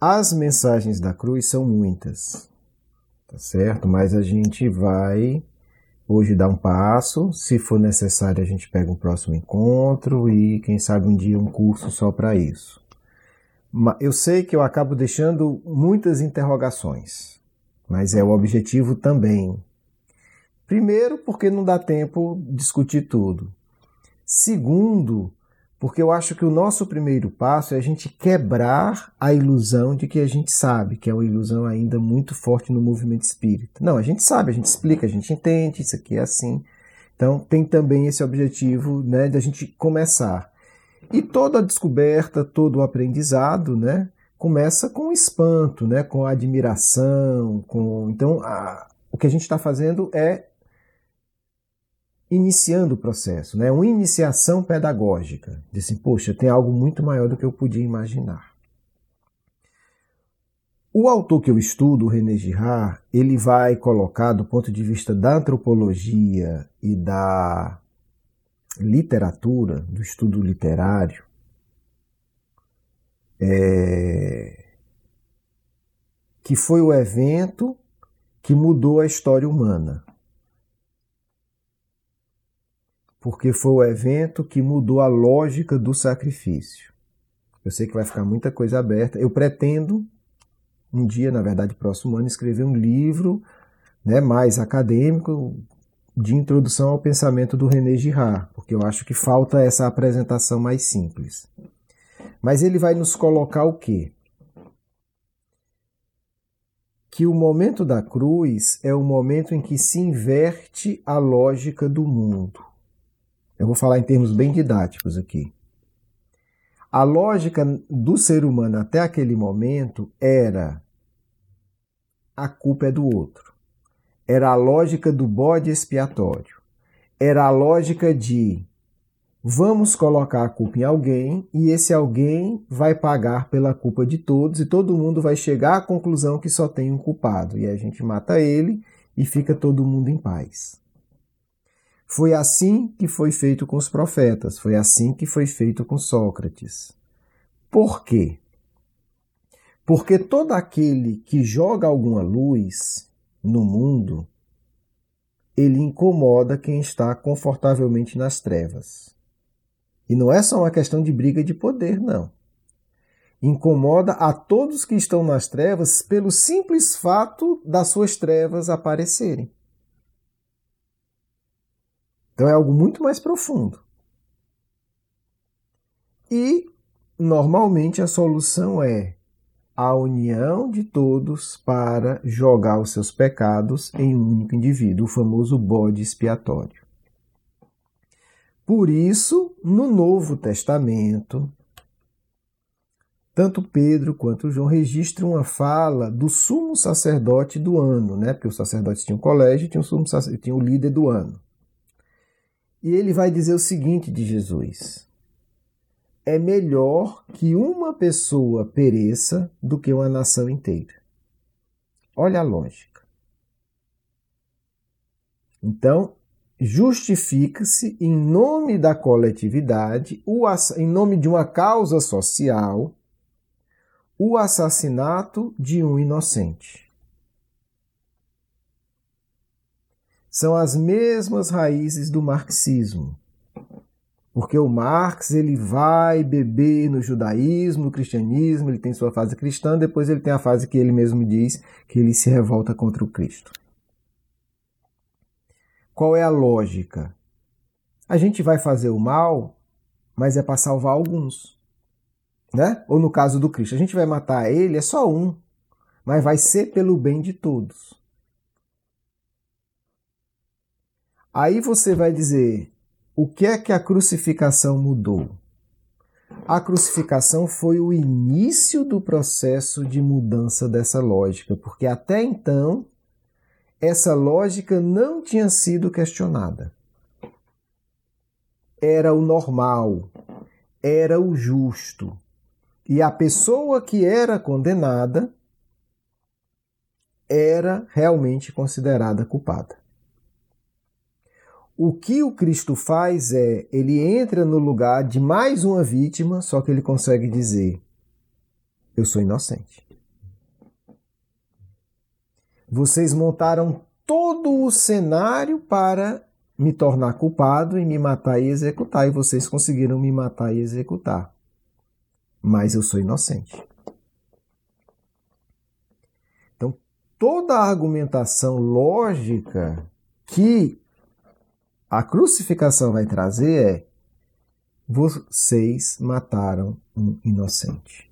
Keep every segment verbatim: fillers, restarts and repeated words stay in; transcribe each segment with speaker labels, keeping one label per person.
Speaker 1: As mensagens da cruz são muitas, tá certo? Mas a gente vai hoje dar um passo, se for necessário a gente pega um próximo encontro e quem sabe um dia um curso só para isso. Eu sei que eu acabo deixando muitas interrogações, mas é o objetivo também. Primeiro, porque não dá tempo de discutir tudo. Segundo, porque eu acho que o nosso primeiro passo é a gente quebrar a ilusão de que a gente sabe, que é uma ilusão ainda muito forte no movimento espírita. Não, a gente sabe, a gente explica, a gente entende, isso aqui é assim. Então tem também esse objetivo, né, de a gente começar. E toda a descoberta, todo o aprendizado, né, começa com espanto, né, com admiração. Com... Então a... o que a gente está fazendo é iniciando o processo, né? Uma iniciação pedagógica. Diz assim, poxa, tem algo muito maior do que eu podia imaginar. O autor que eu estudo, o René Girard, ele vai colocar, do ponto de vista da antropologia e da literatura, do estudo literário, é... que foi o evento que mudou a história humana. Porque foi o evento que mudou a lógica do sacrifício. Eu sei que vai ficar muita coisa aberta. Eu pretendo, um dia, na verdade, próximo ano, escrever um livro, né, mais acadêmico de introdução ao pensamento do René Girard, porque eu acho que falta essa apresentação mais simples. Mas ele vai nos colocar o quê? Que o momento da cruz é o momento em que se inverte a lógica do mundo. Eu vou falar em termos bem didáticos aqui. A lógica do ser humano até aquele momento era a culpa é do outro. Era a lógica do bode expiatório. Era a lógica de vamos colocar a culpa em alguém e esse alguém vai pagar pela culpa de todos e todo mundo vai chegar à conclusão que só tem um culpado. E aí a gente mata ele e fica todo mundo em paz. Foi assim que foi feito com os profetas, foi assim que foi feito com Sócrates. Por quê? Porque todo aquele que joga alguma luz no mundo, ele incomoda quem está confortavelmente nas trevas. E não é só uma questão de briga de poder, não. Incomoda a todos que estão nas trevas pelo simples fato das suas trevas aparecerem. Então é algo muito mais profundo. E, normalmente, a solução é a união de todos para jogar os seus pecados em um único indivíduo, o famoso bode expiatório. Por isso, no Novo Testamento, tanto Pedro quanto João registram uma fala do sumo sacerdote do ano, né? Porque os sacerdotes tinham colégio e tinham o, sumo sac... tinham o líder do ano. E ele vai dizer o seguinte de Jesus: é melhor que uma pessoa pereça do que uma nação inteira. Olha a lógica. Então, justifica-se em nome da coletividade, o ass... em nome de uma causa social, o assassinato de um inocente. São as mesmas raízes do marxismo. Porque o Marx ele vai beber no judaísmo, no cristianismo, ele tem sua fase cristã, depois ele tem a fase que ele mesmo diz que ele se revolta contra o Cristo. Qual é a lógica? A gente vai fazer o mal, mas é para salvar alguns. Né? Ou no caso do Cristo, a gente vai matar ele, é só um, mas vai ser pelo bem de todos. Aí você vai dizer, o que é que a crucificação mudou? A crucificação foi o início do processo de mudança dessa lógica, porque até então essa lógica não tinha sido questionada. Era o normal, era o justo. E a pessoa que era condenada era realmente considerada culpada. O que o Cristo faz é, ele entra no lugar de mais uma vítima, só que ele consegue dizer, eu sou inocente. Vocês montaram todo o cenário para me tornar culpado e me matar e executar, e vocês conseguiram me matar e executar. Mas eu sou inocente. Então, toda a argumentação lógica que a crucificação vai trazer é: vocês mataram um inocente.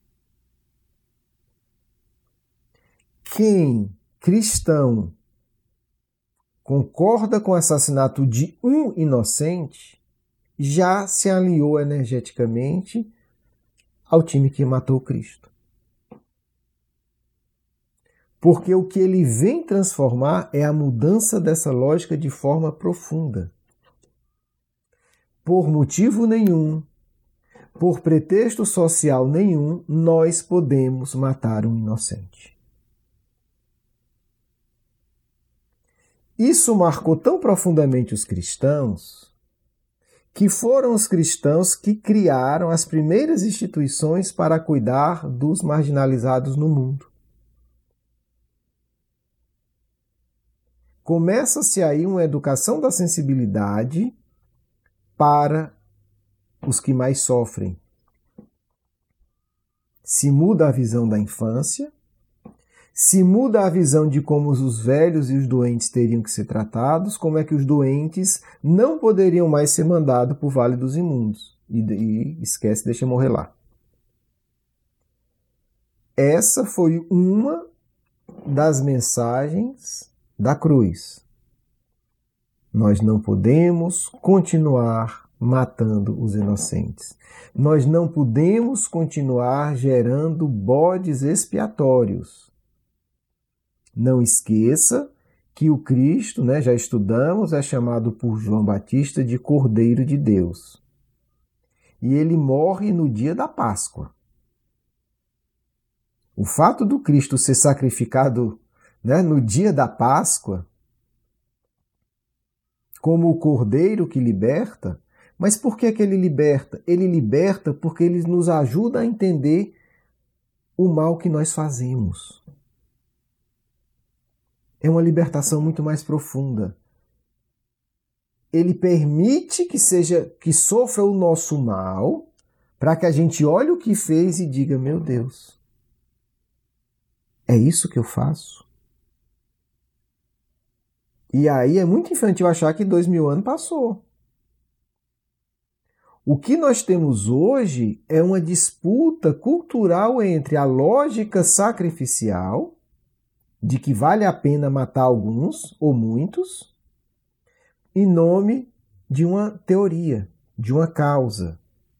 Speaker 1: Quem, cristão, concorda com o assassinato de um inocente, já se alinhou energeticamente ao time que matou Cristo. Porque o que ele vem transformar é a mudança dessa lógica de forma profunda. Por motivo nenhum, por pretexto social nenhum, nós podemos matar um inocente. Isso marcou tão profundamente os cristãos, que foram os cristãos que criaram as primeiras instituições para cuidar dos marginalizados no mundo. Começa-se aí uma educação da sensibilidade para os que mais sofrem. Se muda a visão da infância, se muda a visão de como os velhos e os doentes teriam que ser tratados, como é que os doentes não poderiam mais ser mandados para o Vale dos Imundos. E, e esquece, deixa morrer lá. Essa foi uma das mensagens da cruz. Nós não podemos continuar matando os inocentes. Nós não podemos continuar gerando bodes expiatórios. Não esqueça que o Cristo, né, já estudamos, é chamado por João Batista de Cordeiro de Deus. E ele morre no dia da Páscoa. O fato do Cristo ser sacrificado, né, no dia da Páscoa, como o Cordeiro que liberta, mas por que que ele liberta? Ele liberta porque ele nos ajuda a entender o mal que nós fazemos. É uma libertação muito mais profunda. Ele permite que seja, que sofra o nosso mal, para que a gente olhe o que fez e diga: meu Deus, é isso que eu faço? E aí é muito infantil achar que dois mil anos passou. O que nós temos hoje é uma disputa cultural entre a lógica sacrificial, de que vale a pena matar alguns ou muitos, em nome de uma teoria, de uma causa.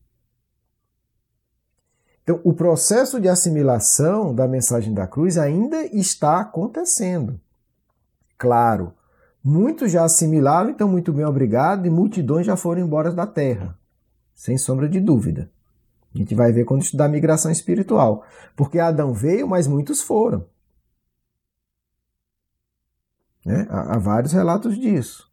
Speaker 1: Então, o processo de assimilação da mensagem da cruz ainda está acontecendo. Claro, muitos já assimilaram, então muito bem, obrigado, e multidões já foram embora da terra, sem sombra de dúvida. A gente vai ver quando estudar a migração espiritual. Porque Adão veio, mas muitos foram. Né? Há, há vários relatos disso.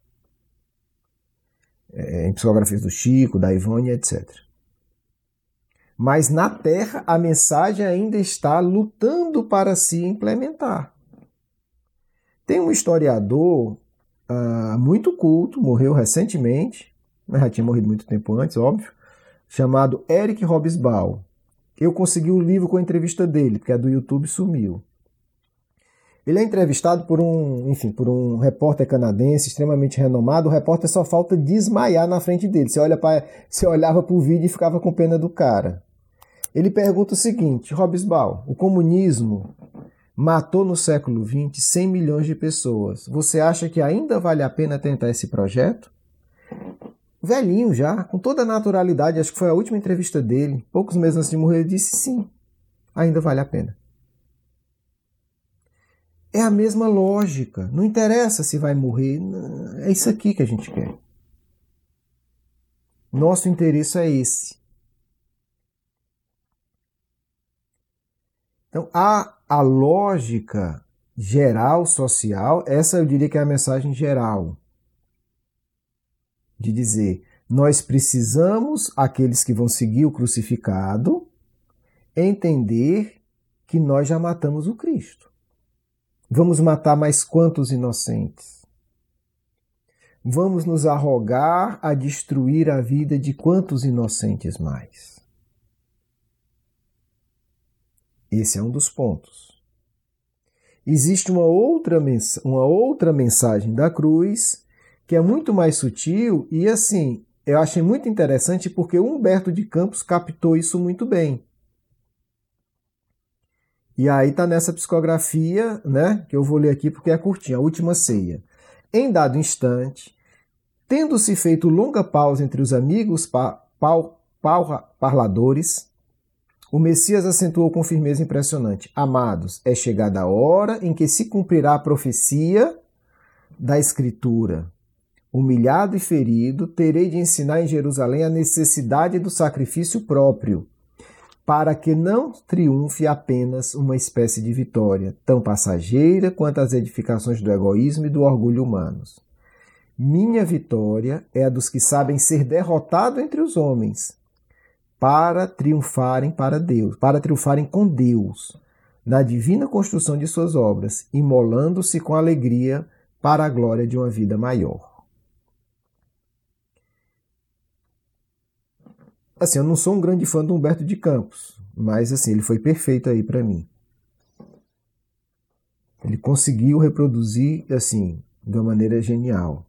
Speaker 1: É, em psicografias do Chico, da Ivone, etcétera. Mas na Terra a mensagem ainda está lutando para se implementar. Tem um historiador uh, muito culto, morreu recentemente, mas já tinha morrido muito tempo antes, óbvio, chamado Eric Hobsbawm. Eu consegui o livro com a entrevista dele, porque a do YouTube sumiu. Ele é entrevistado por um, enfim, por um repórter canadense extremamente renomado. O repórter só falta desmaiar na frente dele. Você, olha pra, você olhava para o vídeo e ficava com pena do cara. Ele pergunta o seguinte: Hobsbawm, o comunismo matou no século vinte cem milhões de pessoas. Você acha que ainda vale a pena tentar esse projeto? Velhinho já, com toda a naturalidade, acho que foi a última entrevista dele, poucos meses antes de morrer, ele disse sim, ainda vale a pena. É a mesma lógica. Não interessa se vai morrer. É isso aqui que a gente quer. Nosso interesse é esse. Então, a, a lógica geral, social, essa eu diria que é a mensagem geral. De dizer, nós precisamos, aqueles que vão seguir o crucificado, entender que nós já matamos o Cristo. Vamos matar mais quantos inocentes? Vamos nos arrogar a destruir a vida de quantos inocentes mais? Esse é um dos pontos. Existe uma outra, mens- uma outra mensagem da cruz que é muito mais sutil e, assim, eu achei muito interessante porque o Humberto de Campos captou isso muito bem. E aí está nessa psicografia, né, que eu vou ler aqui porque é curtinha, a última ceia. Em dado instante, tendo-se feito longa pausa entre os amigos pa, pau, pau, parladores, o Messias acentuou com firmeza impressionante: Amados, é chegada a hora em que se cumprirá a profecia da Escritura. Humilhado e ferido, terei de ensinar em Jerusalém a necessidade do sacrifício próprio, para que não triunfe apenas uma espécie de vitória, tão passageira quanto as edificações do egoísmo e do orgulho humanos. Minha vitória é a dos que sabem ser derrotados entre os homens, para triunfarem para Deus, para triunfarem com Deus, na divina construção de suas obras, imolando-se com alegria para a glória de uma vida maior. Assim, eu não sou um grande fã do Humberto de Campos, mas assim, ele foi perfeito aí para mim. Ele conseguiu reproduzir, assim, de uma maneira genial.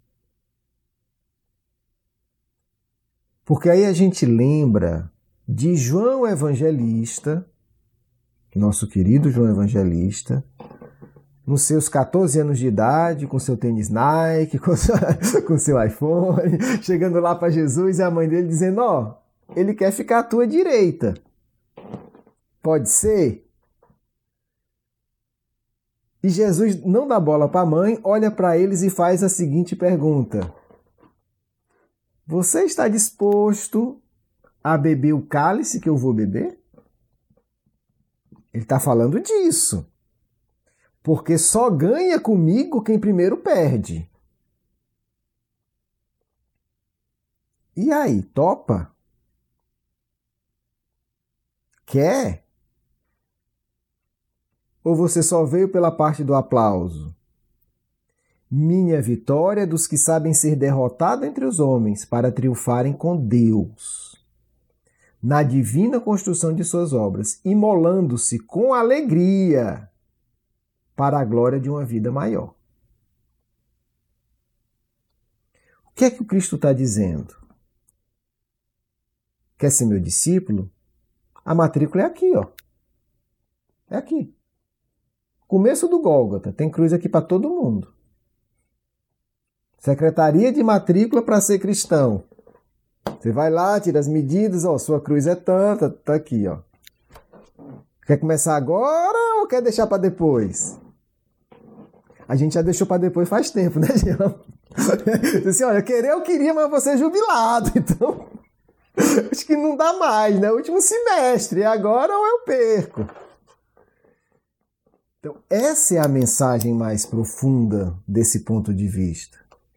Speaker 1: Porque aí a gente lembra de João Evangelista, nosso querido João Evangelista, nos seus catorze anos de idade, com seu tênis Nike, com seu, com seu iPhone, chegando lá para Jesus e a mãe dele dizendo: ó, oh, ele quer ficar à tua direita. Pode ser? E Jesus não dá bola para a mãe, olha para eles e faz a seguinte pergunta: Você está disposto a beber o cálice que eu vou beber? Ele está falando disso. Porque só ganha comigo quem primeiro perde. E aí, topa? Quer? Ou você só veio pela parte do aplauso? Minha vitória é dos que sabem ser derrotados entre os homens para triunfarem com Deus, na divina construção de suas obras, imolando-se com alegria para a glória de uma vida maior. O que é que o Cristo está dizendo? Quer ser meu discípulo? A matrícula é aqui, ó. É aqui. Começo do Gólgota. Tem cruz aqui para todo mundo. Secretaria de matrícula para ser cristão. Você vai lá, tira as medidas, ó, sua cruz é tanta, tá aqui, ó. Quer começar agora ou quer deixar para depois? A gente já deixou para depois faz tempo, né, Jean? Assim, olha, querer eu queria, mas você é jubilado, então acho que não dá mais, né? Último semestre, agora ou eu perco. Então, essa é a mensagem mais profunda desse ponto de vista.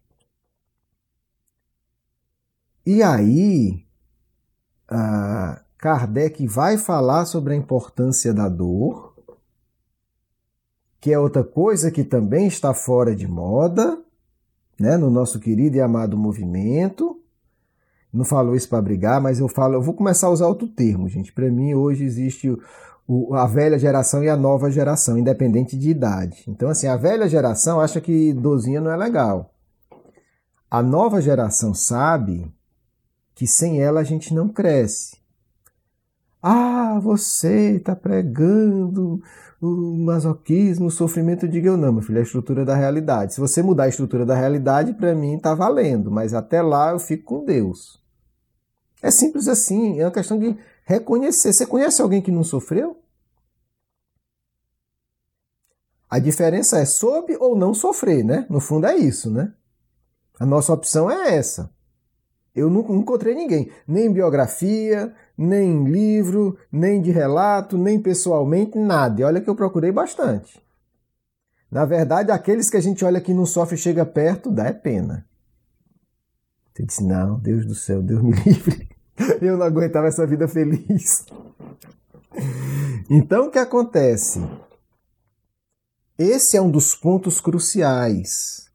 Speaker 1: E aí, a Kardec vai falar sobre a importância da dor, que é outra coisa que também está fora de moda, né, no nosso querido e amado movimento. Não falou isso para brigar, mas eu falo, eu vou começar a usar outro termo, gente. Para mim, hoje existe o, o, a velha geração e a nova geração, independente de idade. Então, assim, a velha geração acha que dorzinha não é legal. A nova geração sabe que sem ela a gente não cresce. Ah, você está pregando o masoquismo, o sofrimento. Eu digo, eu não, meu filho, é a estrutura da realidade. Se você mudar a estrutura da realidade, para mim está valendo, mas até lá eu fico com Deus. É simples assim, é uma questão de reconhecer. Você conhece alguém que não sofreu? A diferença é soube ou não sofrer, né? No fundo é isso, né? A nossa opção é essa. Eu nunca encontrei ninguém, nem em biografia, nem em livro, nem de relato, nem pessoalmente, nada. E olha que eu procurei bastante. Na verdade, aqueles que a gente olha que não sofre e chega perto, dá é pena. Você disse, não, Deus do céu, Deus me livre. Eu não aguentava essa vida feliz. Então, o que acontece? Esse é um dos pontos cruciais.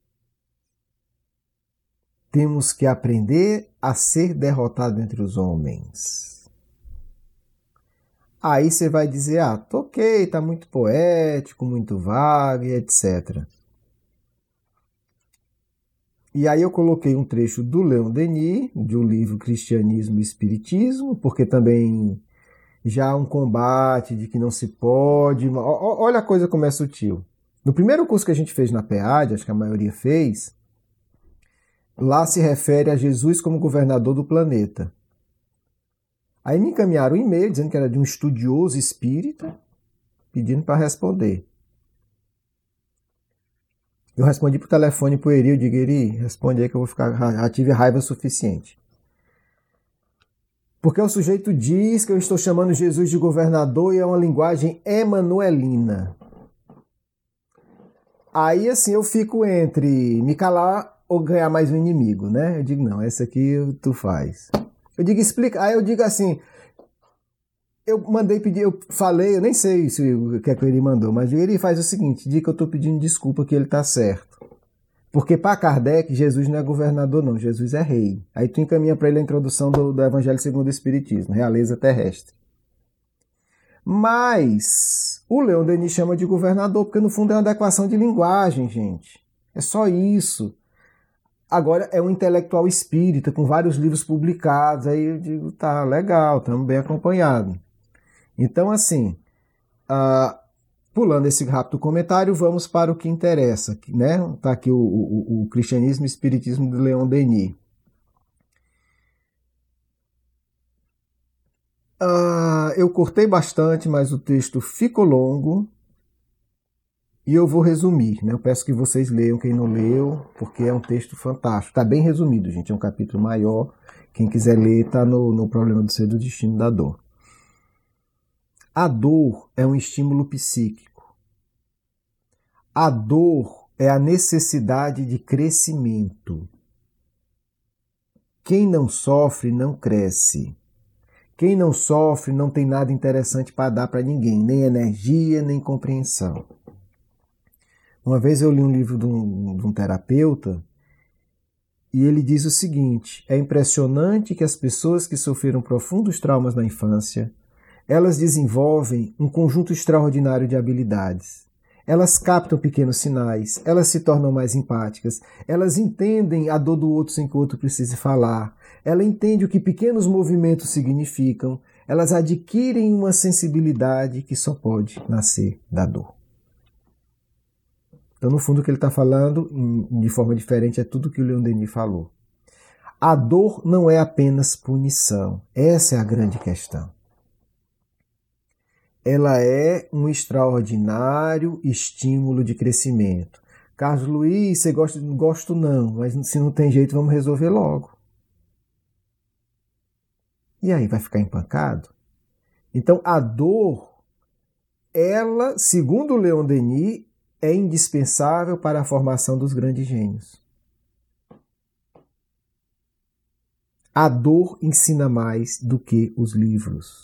Speaker 1: Temos que aprender a ser derrotado entre os homens. Aí você vai dizer, ah, ok, tá muito poético, muito vago, etcétera. E aí eu coloquei um trecho do Leon Denis, de um livro Cristianismo e Espiritismo, porque também já há um combate de que não se pode. Olha a coisa como é sutil. No primeiro curso que a gente fez na P E A D, acho que a maioria fez, lá se refere a Jesus como governador do planeta. Aí me encaminharam um e-mail dizendo que era de um estudioso espírita, pedindo para responder. Eu respondi por telefone pro Eri, eu digo, Eri, responde aí que eu vou ficar, já tive raiva suficiente. Porque o sujeito diz que eu estou chamando Jesus de governador e é uma linguagem emanuelina. Aí assim eu fico entre me calar ou ganhar mais um inimigo, né? Eu digo, não, essa aqui tu faz. Eu digo, explica. Aí eu digo assim, eu mandei pedir, eu falei, eu nem sei se, o que é que ele mandou, mas ele faz o seguinte, diz que eu estou pedindo desculpa que ele está certo. Porque para Kardec, Jesus não é governador não, Jesus é rei. Aí tu encaminha para ele a introdução do, do Evangelho segundo o Espiritismo, realeza terrestre. Mas o Leon Denis chama de governador, porque no fundo é uma adequação de linguagem, gente. É só isso. Agora é um intelectual espírita, com vários livros publicados, aí eu digo, tá, legal, estamos bem acompanhados. Então, assim, uh, pulando esse rápido comentário, vamos para o que interessa. Né? Está aqui o, o, o Cristianismo e Espiritismo de Leon Denis. Uh, eu cortei bastante, mas o texto ficou longo e eu vou resumir. Né? Eu peço que vocês leiam, quem não leu, porque é um texto fantástico. Está bem resumido, gente, é um capítulo maior. Quem quiser ler está no, no Problema do Ser do Destino da Dor. A dor é um estímulo psíquico. A dor é a necessidade de crescimento. Quem não sofre não cresce. Quem não sofre não tem nada interessante para dar para ninguém, nem energia, nem compreensão. Uma vez eu li um livro de um, de um terapeuta e ele diz o seguinte, é impressionante que as pessoas que sofreram profundos traumas na infância, elas desenvolvem um conjunto extraordinário de habilidades. Elas captam pequenos sinais, elas se tornam mais empáticas, elas entendem a dor do outro sem que o outro precise falar, ela entende o que pequenos movimentos significam, elas adquirem uma sensibilidade que só pode nascer da dor. Então, no fundo, o que ele está falando, de forma diferente, é tudo que o Leon Denis falou. A dor não é apenas punição, essa é a grande questão. Ela é um extraordinário estímulo de crescimento. Carlos Luiz, você gosta? Não gosto não, mas se não tem jeito, vamos resolver logo. E aí, vai ficar empancado? Então, a dor, ela, segundo o Leon Denis, é indispensável para a formação dos grandes gênios. A dor ensina mais do que os livros.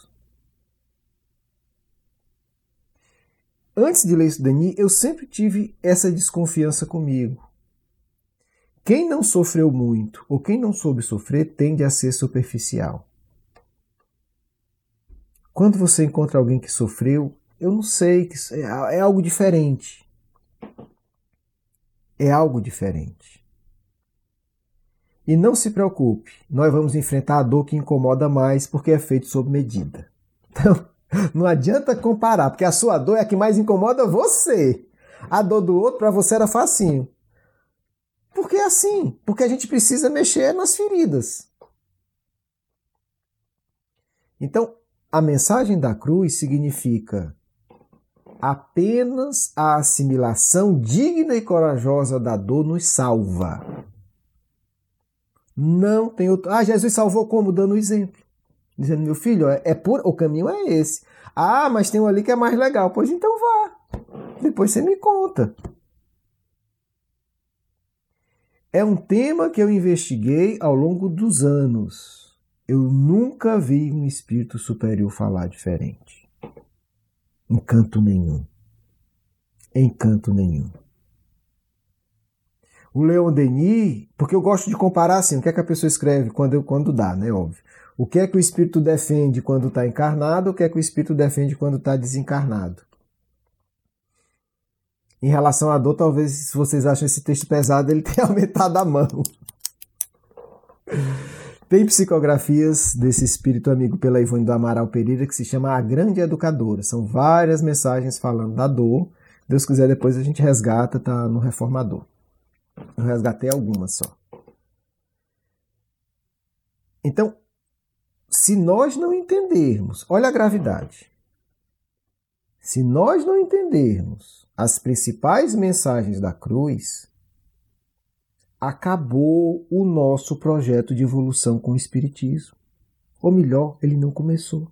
Speaker 1: Antes de ler isso, Denis, eu sempre tive essa desconfiança comigo. Quem não sofreu muito ou quem não soube sofrer tende a ser superficial. Quando você encontra alguém que sofreu, eu não sei, é algo diferente. É algo diferente. E não se preocupe, nós vamos enfrentar a dor que incomoda mais porque é feito sob medida. Então, não adianta comparar, porque a sua dor é a que mais incomoda você. A dor do outro para você era facinho. Por que assim? Porque a gente precisa mexer nas feridas. Então, a mensagem da cruz significa apenas a assimilação digna e corajosa da dor nos salva. Não tem outro. Ah, Jesus salvou como? Dando o exemplo. Dizendo, meu filho, é, é por... o caminho é esse. Ah, mas tem um ali que é mais legal. Pois então vá. Depois você me conta. É um tema que eu investiguei ao longo dos anos. Eu nunca vi um espírito superior falar diferente. Em canto nenhum. Em canto nenhum. O Leon Denis, porque eu gosto de comparar assim, o que é que a pessoa escreve quando, quando dá, né, óbvio. O que é que o espírito defende quando está encarnado, o que é que o espírito defende quando está desencarnado. Em relação à dor, talvez, se vocês acham esse texto pesado, ele tenha aumentado a mão. Tem psicografias desse espírito amigo pela Ivone do Amaral Pereira que se chama A Grande Educadora. São várias mensagens falando da dor. Deus quiser, depois a gente resgata, tá no Reformador. Eu resgatei algumas só. Então, se nós não entendermos, olha a gravidade. Se nós não entendermos as principais mensagens da cruz, acabou o nosso projeto de evolução com o Espiritismo. Ou melhor, ele não começou.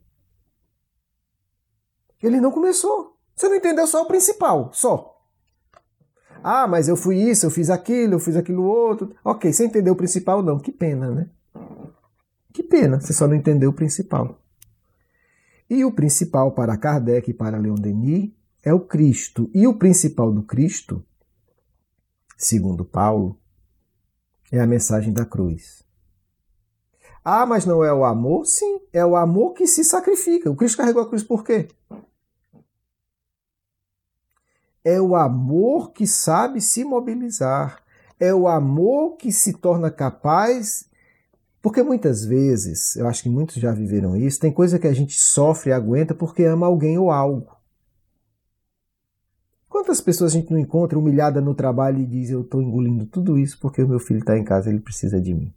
Speaker 1: Ele não começou. Você não entendeu só o principal, só. Ah, mas eu fui isso, eu fiz aquilo, eu fiz aquilo outro. Ok, você entendeu o principal? Não, que pena, né? Que pena, você só não entendeu o principal. E o principal para Kardec e para Leon Denis é o Cristo. E o principal do Cristo, segundo Paulo, é a mensagem da cruz. Ah, mas não é o amor? Sim, é o amor que se sacrifica. O Cristo carregou a cruz por quê? É o amor que sabe se mobilizar. É o amor que se torna capaz... Porque muitas vezes, eu acho que muitos já viveram isso, tem coisa que a gente sofre e aguenta porque ama alguém ou algo. Quantas pessoas a gente não encontra humilhada no trabalho e diz, eu estou engolindo tudo isso porque o meu filho está em casa, ele precisa de mim.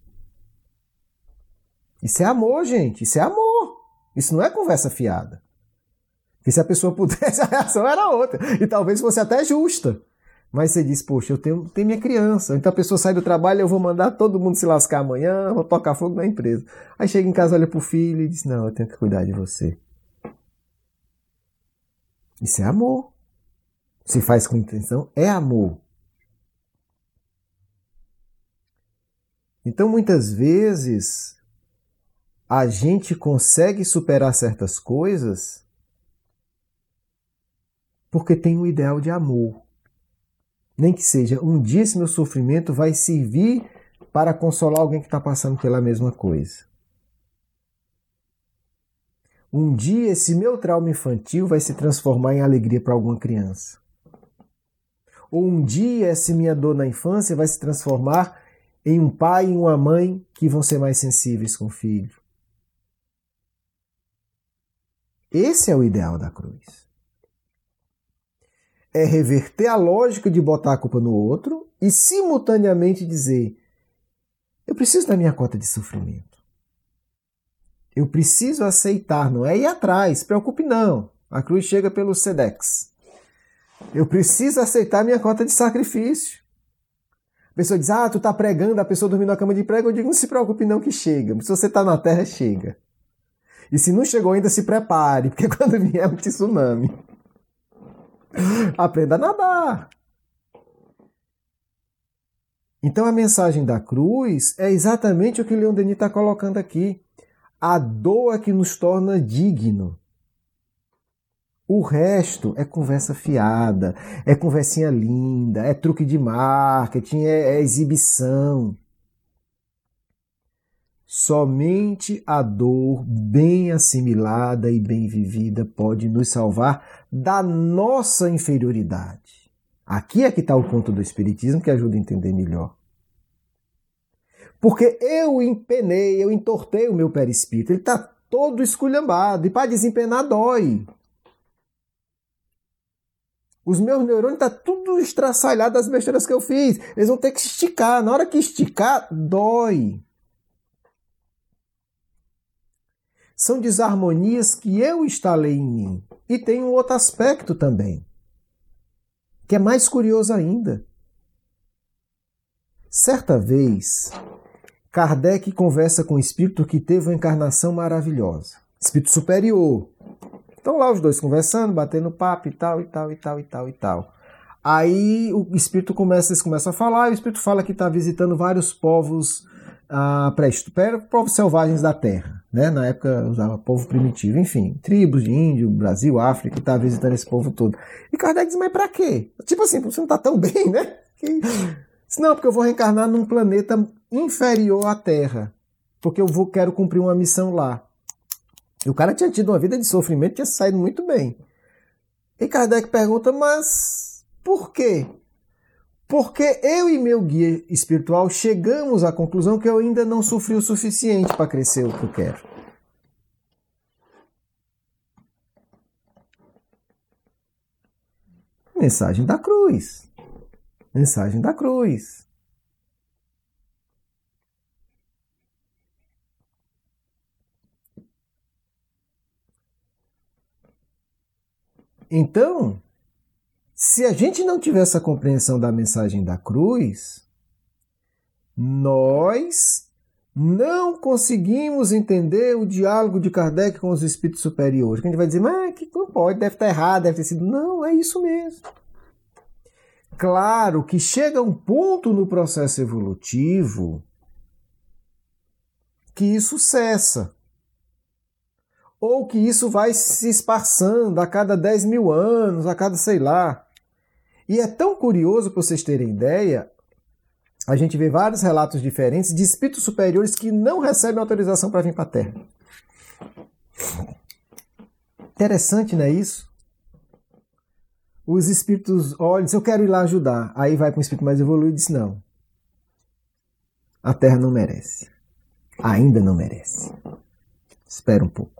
Speaker 1: Isso é amor, gente, isso é amor. Isso não é conversa fiada. Porque se a pessoa pudesse, a reação era outra. E talvez fosse até justa. Mas você diz, poxa, eu tenho, tenho minha criança. Então a pessoa sai do trabalho, eu vou mandar todo mundo se lascar amanhã, vou tocar fogo na empresa. Aí chega em casa, olha pro filho e diz, não, eu tenho que cuidar de você. Isso é amor. Se faz com intenção, é amor. Então muitas vezes a gente consegue superar certas coisas porque tem um ideal de amor. Nem que seja, um dia esse meu sofrimento vai servir para consolar alguém que está passando pela mesma coisa. Um dia esse meu trauma infantil vai se transformar em alegria para alguma criança. Ou um dia essa minha dor na infância vai se transformar em um pai e uma mãe que vão ser mais sensíveis com o filho. Esse é o ideal da cruz. É reverter a lógica de botar a culpa no outro e simultaneamente dizer, eu preciso da minha cota de sofrimento. Eu preciso aceitar, não é ir atrás, se preocupe não. A cruz chega pelo SEDEX. Eu preciso aceitar minha cota de sacrifício. A pessoa diz, ah, tu tá pregando, a pessoa dormindo na cama de prego, eu digo, não se preocupe não que chega. Se você tá na terra, chega. E se não chegou ainda, se prepare, porque quando vier um tsunami. Aprenda a nadar. Então a mensagem da cruz é exatamente o que Leon Denis está colocando aqui. A dor é que nos torna digno. O resto é conversa fiada, é conversinha linda, é truque de marketing, é, é exibição. Somente a dor bem assimilada e bem vivida pode nos salvar da nossa inferioridade. Aqui é que está o ponto do Espiritismo que ajuda a entender melhor. Porque eu empenei, eu entortei o meu perispírito, ele está todo esculhambado e para desempenar dói. Os meus neurônios estão tá tudo estraçalhado das besteiras que eu fiz. Eles vão ter que esticar. Na hora que esticar, dói. São desarmonias que eu instalei em mim. E tem um outro aspecto também, que é mais curioso ainda. Certa vez, Kardec conversa com um espírito que teve uma encarnação maravilhosa. Espírito superior. Estão lá os dois conversando, batendo papo e tal, e tal, e tal, e tal, e tal. Aí o espírito começa, eles começam a falar, e o espírito fala que está visitando vários povos a pré-história, povos selvagens da Terra, né? Na época usava povo primitivo, enfim, tribos de índio, Brasil, África, estava visitando esse povo todo. E Kardec diz, mas pra quê? Tipo assim, você não tá tão bem, né? Que... Não, porque eu vou reencarnar num planeta inferior à Terra, porque eu vou, quero cumprir uma missão lá. E o cara tinha tido uma vida de sofrimento, tinha saído muito bem. E Kardec pergunta, mas por quê? Porque eu e meu guia espiritual chegamos à conclusão que eu ainda não sofri o suficiente para crescer o que eu quero. Mensagem da cruz. Mensagem da cruz. Então, se a gente não tiver essa compreensão da mensagem da cruz, nós não conseguimos entender o diálogo de Kardec com os espíritos superiores. A gente vai dizer, mas que não pode, deve estar errado, deve ter sido... Não, é isso mesmo. Claro que chega um ponto no processo evolutivo que isso cessa. Ou que isso vai se esparçando a cada dez mil anos, a cada sei lá. E é tão curioso, para vocês terem ideia, a gente vê vários relatos diferentes de espíritos superiores que não recebem autorização para vir para a Terra. Interessante, não é isso? Os espíritos olham e dizem, eu quero ir lá ajudar. Aí vai para um espírito mais evoluído e diz, não. A Terra não merece. Ainda não merece. Espera um pouco.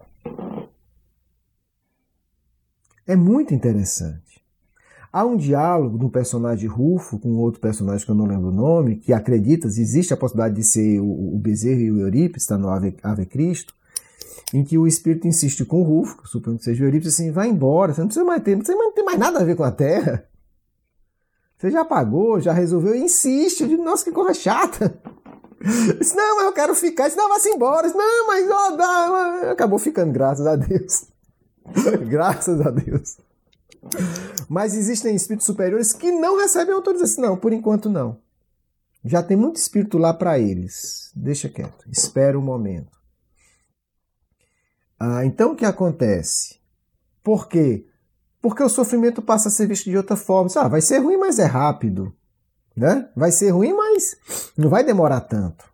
Speaker 1: É muito interessante. Há um diálogo do personagem Rufo com outro personagem que eu não lembro o nome, que acredita, existe a possibilidade de ser o, o Bezerro e o Eurípides, está no Ave, Ave Cristo, em que o espírito insiste com o Rufo, que suponho que seja o Eurípides, assim, vai embora, você não precisa mais ter, você não tem mais nada a ver com a Terra. Você já pagou, já resolveu, e insiste. Eu digo, nossa, que coisa chata. Eu disse, não, mas eu quero ficar. Eu disse, não, vai-se embora. Eu disse, não, mas ó, dá. Acabou ficando, graças a Deus. Graças a Deus. Mas existem espíritos superiores que não recebem autorização. Não, por enquanto não. Já tem muito espírito lá para eles. Deixa quieto. Espera um momento. Ah, então o que acontece? Por quê? Porque o sofrimento passa a ser visto de outra forma. Ah, vai ser ruim, mas é rápido. Né? Vai ser ruim, mas não vai demorar tanto.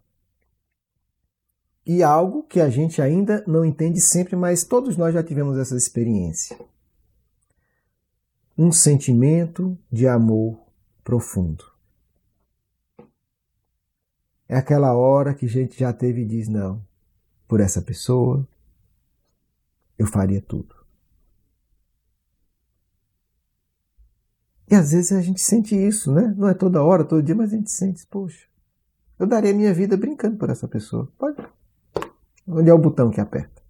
Speaker 1: E algo que a gente ainda não entende sempre, mas todos nós já tivemos essa experiência. Um sentimento de amor profundo. É aquela hora que a gente já teve e diz, não, por essa pessoa eu faria tudo. E às vezes a gente sente isso, né? Não é toda hora, todo dia, mas a gente sente, poxa, eu daria minha vida brincando por essa pessoa. Pode. Onde é o botão que aperta?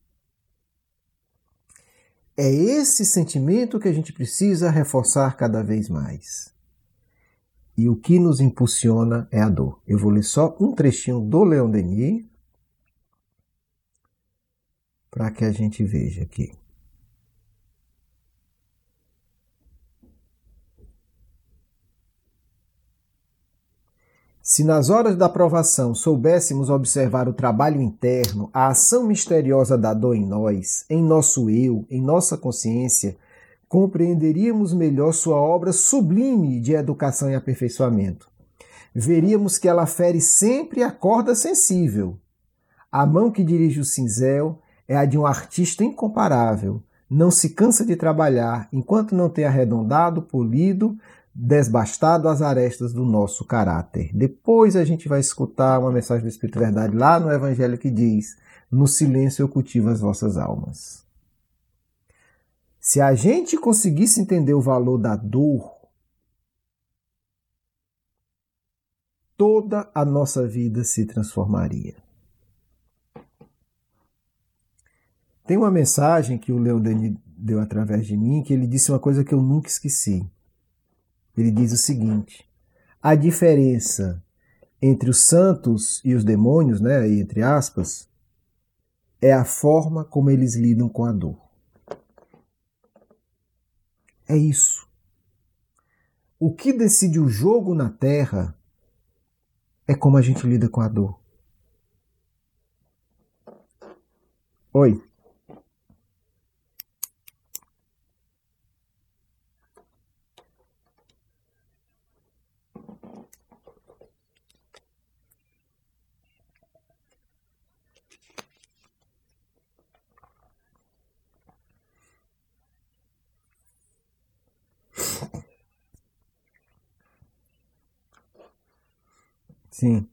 Speaker 1: É esse sentimento que a gente precisa reforçar cada vez mais. E o que nos impulsiona é a dor. Eu vou ler só um trechinho do Leon Denis para que a gente veja aqui. Se nas horas da provação soubéssemos observar o trabalho interno, a ação misteriosa da dor em nós, em nosso eu, em nossa consciência, compreenderíamos melhor sua obra sublime de educação e aperfeiçoamento. Veríamos que ela fere sempre a corda sensível. A mão que dirige o cinzel é a de um artista incomparável. Não se cansa de trabalhar enquanto não tem arredondado, polido, desbastado as arestas do nosso caráter. Depois a gente vai escutar uma mensagem do Espírito Verdade lá no Evangelho que diz, no silêncio eu cultivo as vossas almas. Se a gente conseguisse entender o valor da dor, toda a nossa vida se transformaria. Tem uma mensagem que o Leon Denis deu através de mim, que ele disse uma coisa que eu nunca esqueci. Ele diz o seguinte, a diferença entre os santos e os demônios, né, entre aspas, é a forma como eles lidam com a dor. É isso. O que decide o jogo na Terra é como a gente lida com a dor. Oi. Sim.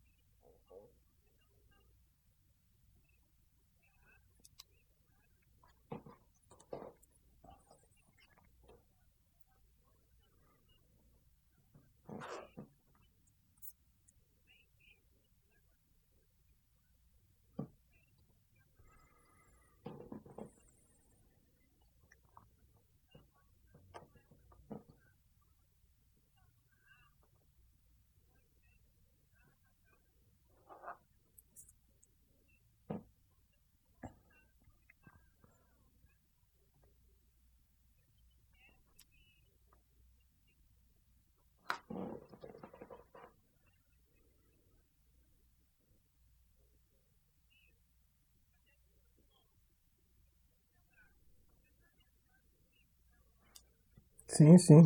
Speaker 1: Sim, sim.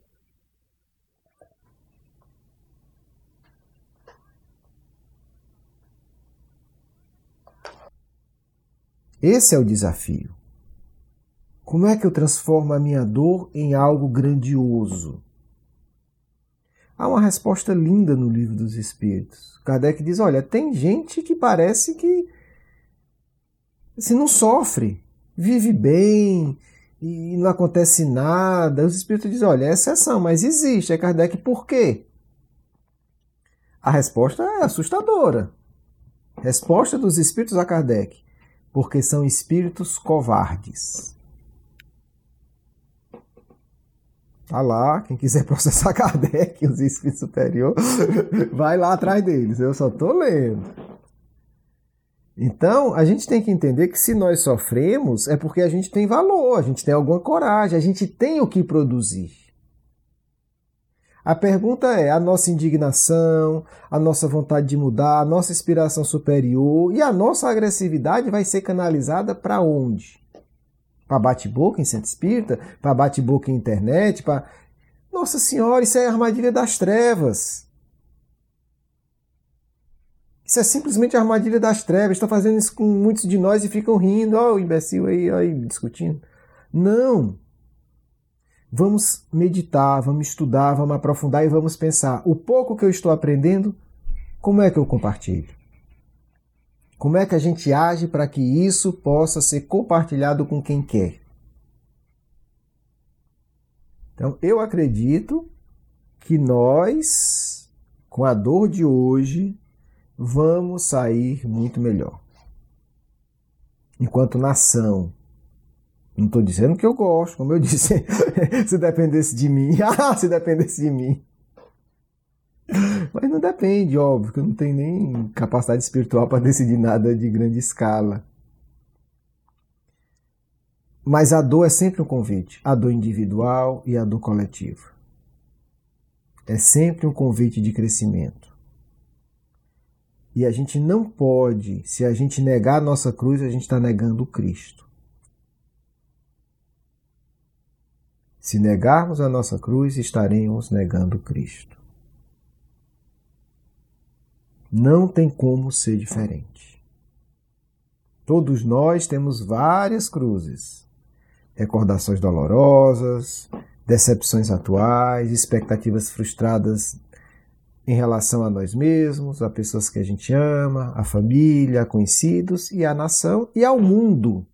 Speaker 1: Esse é o desafio. Como é que eu transformo a minha dor em algo grandioso? Há uma resposta linda no Livro dos Espíritos. Kardec diz, olha, tem gente que parece que se não sofre, vive bem e não acontece nada. Os Espíritos dizem, olha, é exceção, mas existe. É Kardec, por quê? A resposta é assustadora. Resposta dos Espíritos a Kardec. Porque são espíritos covardes. Tá lá, quem quiser processar Kardec, os espíritos superiores, vai lá atrás deles, eu só tô lendo. Então, a gente tem que entender que se nós sofremos, é porque a gente tem valor, a gente tem alguma coragem, a gente tem o que produzir. A pergunta é, a nossa indignação, a nossa vontade de mudar, a nossa inspiração superior e a nossa agressividade vai ser canalizada para onde? Para bate-boca em centro espírita? Para bate-boca em internet? Para... Nossa Senhora, isso é a armadilha das trevas. Isso é simplesmente a armadilha das trevas. Estão fazendo isso com muitos de nós e ficam rindo. Ó, oh, o imbecil aí, aí, discutindo. Não. Vamos meditar, vamos estudar, vamos aprofundar e vamos pensar. O pouco que eu estou aprendendo, como é que eu compartilho? Como é que a gente age para que isso possa ser compartilhado com quem quer? Então, eu acredito que nós, com a dor de hoje, vamos sair muito melhor. Enquanto nação. Não estou dizendo que eu gosto, como eu disse, se dependesse de mim. Ah, se dependesse de mim. Mas não depende, óbvio, que eu não tenho nem capacidade espiritual para decidir nada de grande escala. Mas a dor é sempre um convite, a dor individual e a dor coletiva. É sempre um convite de crescimento. E a gente não pode, se a gente negar a nossa cruz, a gente está negando o Cristo. Se negarmos a nossa cruz, estaremos negando Cristo. Não tem como ser diferente. Todos nós temos várias cruzes. Recordações dolorosas, decepções atuais, expectativas frustradas em relação a nós mesmos, a pessoas que a gente ama, a família, a conhecidos e a nação e ao mundo.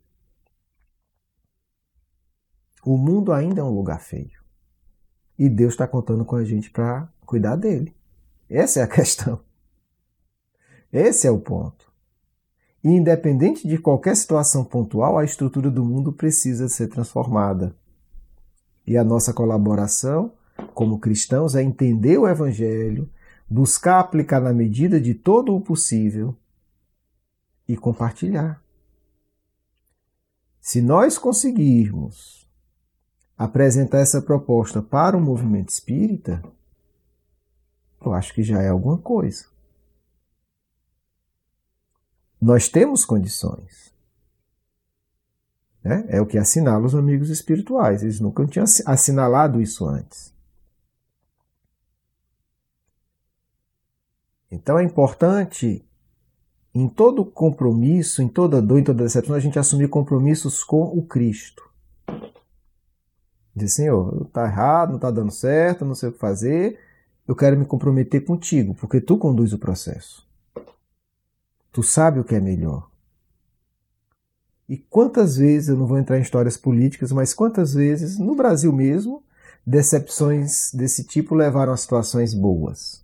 Speaker 1: O mundo ainda é um lugar feio. E Deus está contando com a gente para cuidar dele. Essa é a questão. Esse é o ponto. E independente de qualquer situação pontual, a estrutura do mundo precisa ser transformada. E a nossa colaboração, como cristãos, é entender o Evangelho, buscar aplicar na medida de todo o possível e compartilhar. Se nós conseguirmos apresentar essa proposta para o movimento espírita, eu acho que já é alguma coisa. Nós temos condições. Né? É o que assinala os amigos espirituais. Eles nunca tinham assinalado isso antes. Então é importante, em todo compromisso, em toda dor, em toda decepção, a gente assumir compromissos com o Cristo. Dizer, Senhor, está errado, não está dando certo, não sei o que fazer, eu quero me comprometer contigo, porque tu conduz o processo. Tu sabe o que é melhor. E quantas vezes, eu não vou entrar em histórias políticas, mas quantas vezes, no Brasil mesmo, decepções desse tipo levaram a situações boas?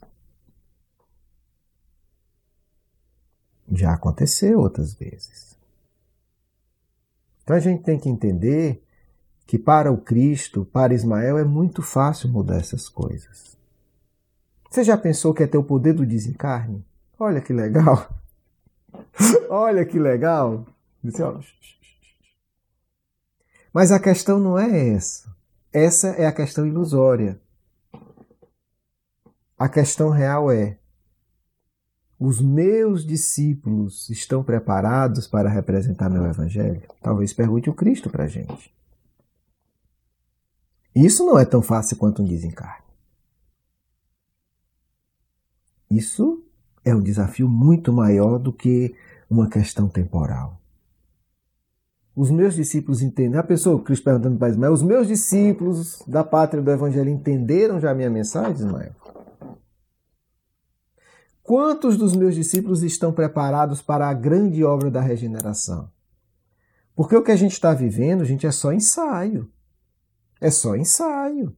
Speaker 1: Já aconteceu outras vezes. Então a gente tem que entender que para o Cristo, para Ismael, é muito fácil mudar essas coisas. Você já pensou que é ter o poder do desencarne? Olha que legal! Olha que legal! Mas a questão não é essa. Essa é a questão ilusória. A questão real é: os meus discípulos estão preparados para representar meu evangelho? Talvez pergunte o Cristo para a gente. Isso não é tão fácil quanto um desencarne. Isso é um desafio muito maior do que uma questão temporal. Os meus discípulos entendem. A pessoa, o Cristo perguntando para Ismael, os meus discípulos da pátria do evangelho entenderam já a minha mensagem, Ismael? Quantos dos meus discípulos estão preparados para a grande obra da regeneração? Porque o que a gente está vivendo, gente, é só ensaio. É só ensaio.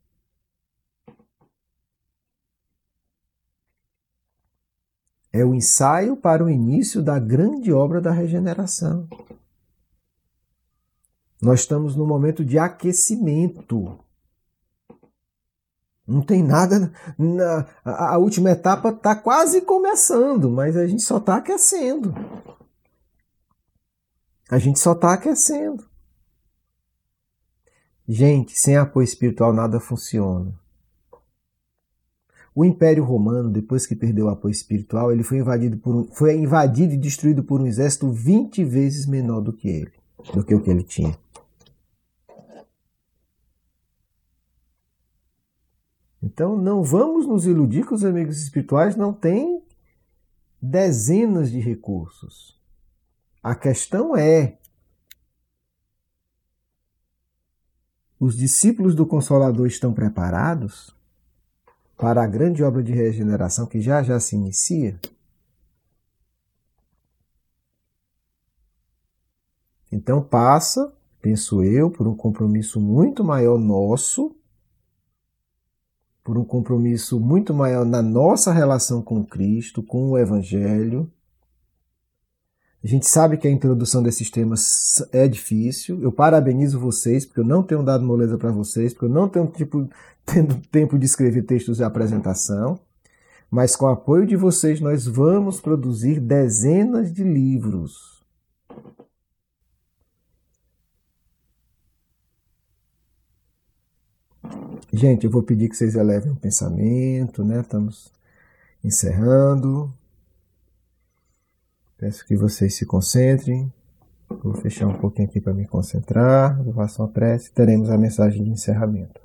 Speaker 1: É o ensaio para o início da grande obra da regeneração. Nós estamos no momento de aquecimento. Não tem nada. Na, a, a última etapa está quase começando, mas a gente só está aquecendo. A gente só está aquecendo. Gente, sem apoio espiritual nada funciona. O Império Romano, depois que perdeu o apoio espiritual, ele foi invadido, por um, foi invadido e destruído por um exército vinte vezes menor do que ele, do que o que ele tinha. Então não vamos nos iludir que os amigos espirituais não têm dezenas de recursos. A questão é: os discípulos do Consolador estão preparados para a grande obra de regeneração que já já se inicia? Então passa, penso eu, por um compromisso muito maior nosso, por um compromisso muito maior na nossa relação com Cristo, com o Evangelho. A gente sabe que a introdução desses temas é difícil. Eu parabenizo vocês, porque eu não tenho dado moleza para vocês, porque eu não tenho tipo, tendo tempo de escrever textos de apresentação. Mas com o apoio de vocês, nós vamos produzir dezenas de livros. Gente, eu vou pedir que vocês elevem o pensamento, né? Estamos encerrando. Peço que vocês se concentrem. Vou fechar um pouquinho aqui para me concentrar. Vou fazer uma prece. Teremos a mensagem de encerramento.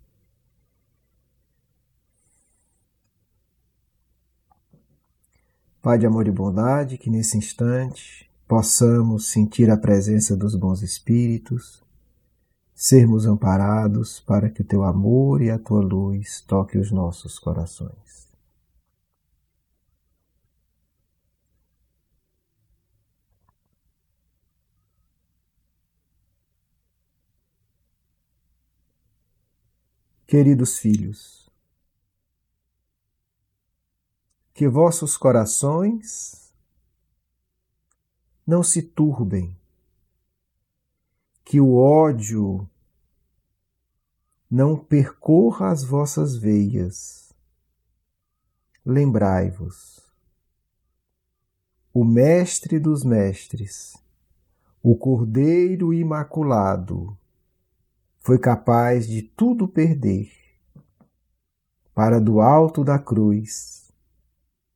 Speaker 1: Pai de amor e bondade, que nesse instante possamos sentir a presença dos bons espíritos, sermos amparados para que o teu amor e a tua luz toquem os nossos corações. Queridos filhos, que vossos corações não se turbem, que o ódio não percorra as vossas veias. Lembrai-vos, o Mestre dos Mestres, o Cordeiro Imaculado, foi capaz de tudo perder, para do alto da cruz,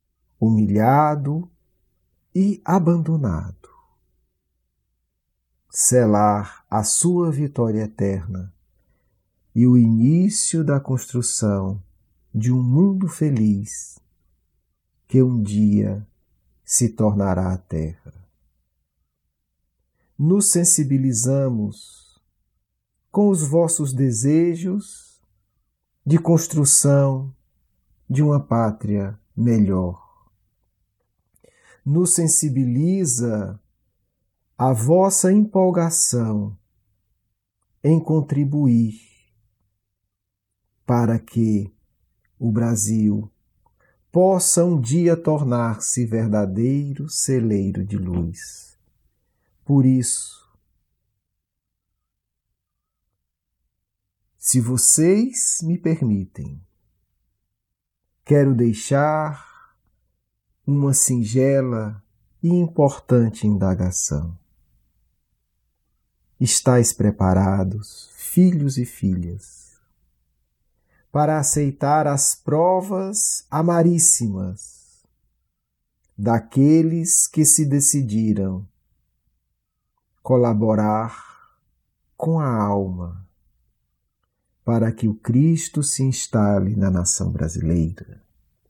Speaker 1: humilhado e abandonado, selar a sua vitória eterna e o início da construção de um mundo feliz que um dia se tornará a terra. Nos sensibilizamos com os vossos desejos de construção de uma pátria melhor. Nos sensibiliza a vossa empolgação em contribuir para que o Brasil possa um dia tornar-se verdadeiro celeiro de luz. Por isso, se vocês me permitem, quero deixar uma singela e importante indagação. Estais preparados, filhos e filhas, para aceitar as provas amaríssimas daqueles que se decidiram colaborar com a alma para que o Cristo se instale na nação brasileira?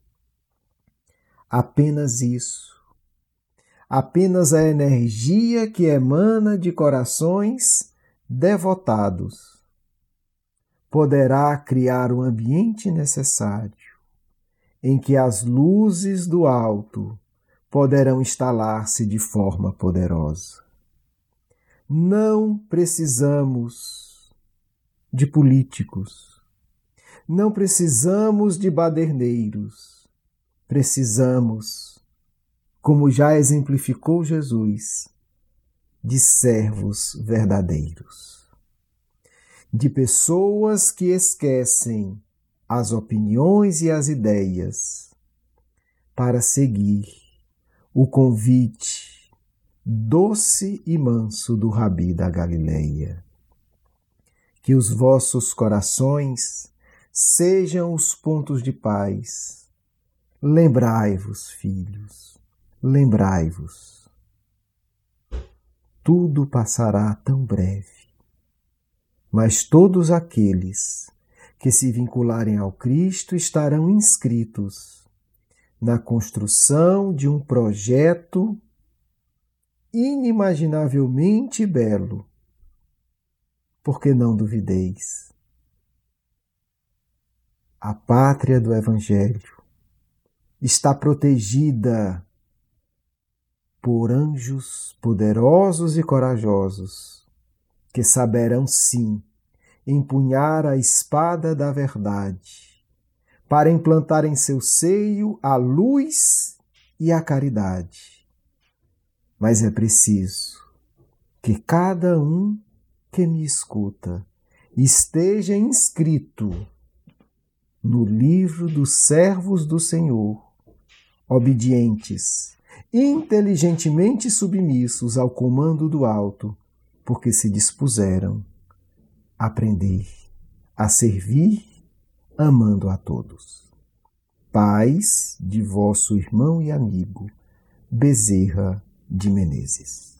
Speaker 1: Apenas isso, apenas a energia que emana de corações devotados poderá criar o ambiente necessário em que as luzes do alto poderão instalar-se de forma poderosa. Não precisamos de políticos, não precisamos de baderneiros, precisamos, como já exemplificou Jesus, de servos verdadeiros, de pessoas que esquecem as opiniões e as ideias para seguir o convite doce e manso do Rabi da Galileia. Que os vossos corações sejam os pontos de paz. Lembrai-vos, filhos, lembrai-vos. Tudo passará tão breve, mas todos aqueles que se vincularem ao Cristo estarão inscritos na construção de um projeto inimaginavelmente belo. Porque não duvideis. A pátria do Evangelho está protegida por anjos poderosos e corajosos que saberão sim empunhar a espada da verdade para implantar em seu seio a luz e a caridade. Mas é preciso que cada um que me escuta esteja inscrito no livro dos servos do Senhor, obedientes, inteligentemente submissos ao comando do alto, porque se dispuseram a aprender a servir, amando a todos. Paz de vosso irmão e amigo, Bezerra de Menezes.